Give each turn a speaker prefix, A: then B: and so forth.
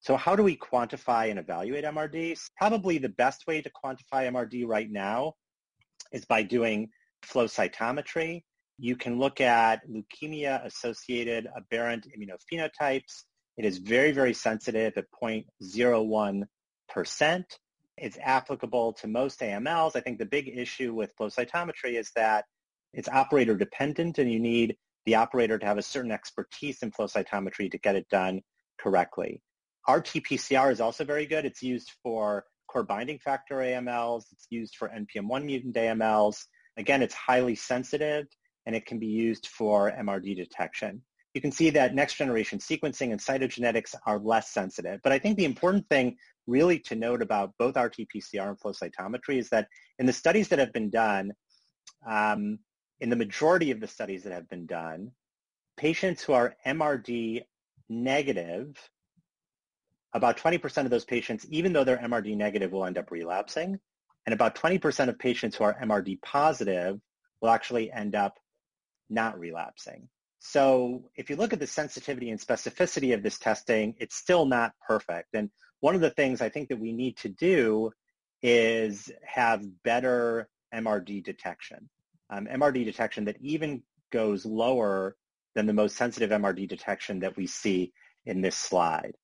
A: So how do we quantify and evaluate MRD? Probably the best way to quantify MRD right now is by doing flow cytometry. You can look at leukemia-associated aberrant immunophenotypes. It is very, very sensitive at 0.01%. It's applicable to most AMLs. I think the big issue with flow cytometry is that it's operator dependent, and you need the operator to have a certain expertise in flow cytometry to get it done correctly. RT-PCR is also very good. It's used for core binding factor AMLs. It's used for NPM1 mutant AMLs. Again, it's highly sensitive, and it can be used for MRD detection. You can see that next generation sequencing and cytogenetics are less sensitive. But I think the important thing really to note about both RT-PCR and flow cytometry is that in the studies that have been done, in the majority of the studies that have been done, patients who are MRD negative, about 20% of those patients, even though they're MRD negative, will end up relapsing. And about 20% of patients who are MRD positive will actually end up not relapsing. So if you look at the sensitivity and specificity of this testing, it's still not perfect. And one of the things I think that we need to do is have better MRD detection. MRD detection that even goes lower than the most sensitive MRD detection that we see in this slide.